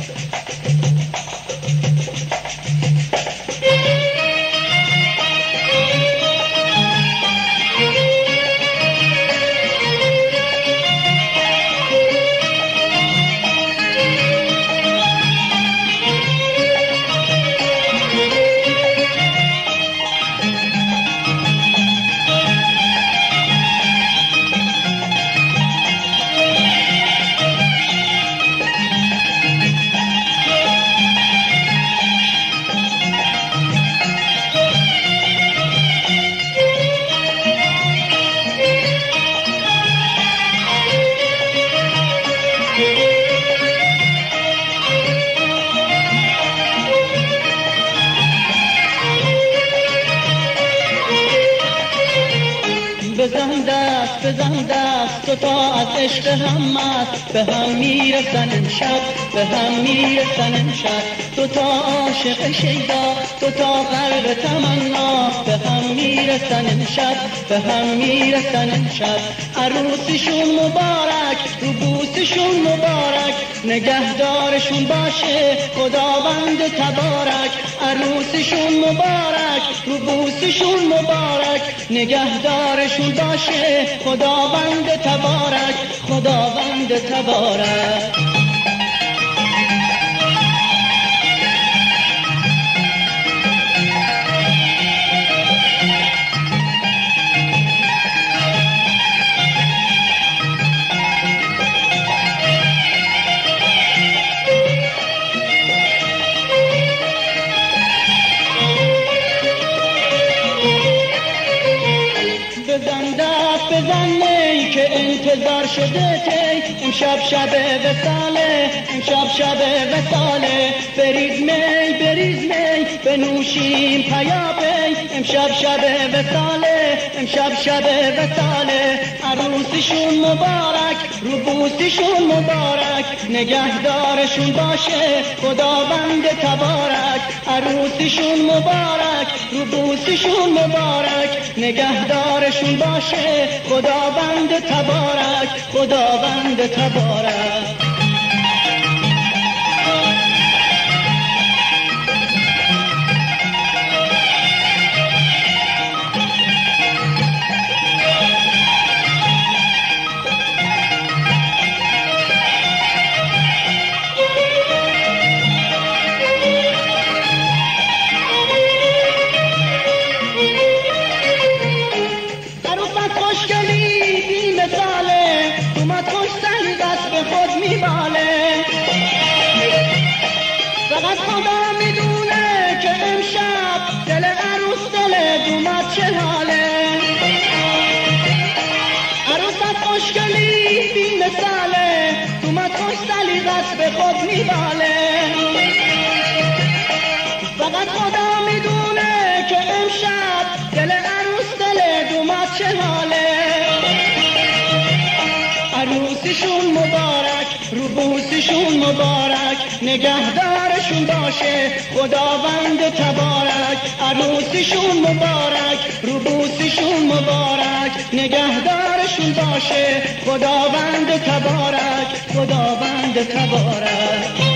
بزن دست تو تا از عشق هم مست به هم میرسن امشب، به هم میرسن امشب. تو تا عاشق شیدا، تو تا قلب تمنا به هم میرسن امشب، به هم میرسن امشب. عروسیشون مبارک، رو بوسشون مبارک، نگهدارشون باشه خداوند تبارک. عروسیشون مبارک، رو بوسشون مبارک، نگهدارشون باشه خداوند تبارک، خداوند تبارک. بزنی که انتظار شده تی، امشب شب وصاله، امشب شب وصاله. بریز می بریز می بنوشیم پیاپی، امشب شب وصاله، امشب شب وصاله. عروسیشون مبارک، رو بوسیشون مبارک، نگهدارشون باشه خداوند تبارک. عروسیشون مبارک، رو بوسیشون مبارک، نگهدارشون باشه خداوند تبارک، خداوند تبارک. فقط خدا میدونه که امشب دل عروس دل دومت چه حاله. عروست خوشگلی بی مثاله، دومت خوش سلیقت به خود میباله. فقط خدا میدونه که امشب دل عروس دل دومت چه حاله. عروسیشون مبارک، رو بوسیشون مبارک، نگهدارشون باشه خداوند تبارک. عروسیشون مبارک، رو بوسیشون مبارک، نگهدارشون باشه خداوند تبارک، خداوند تبارک.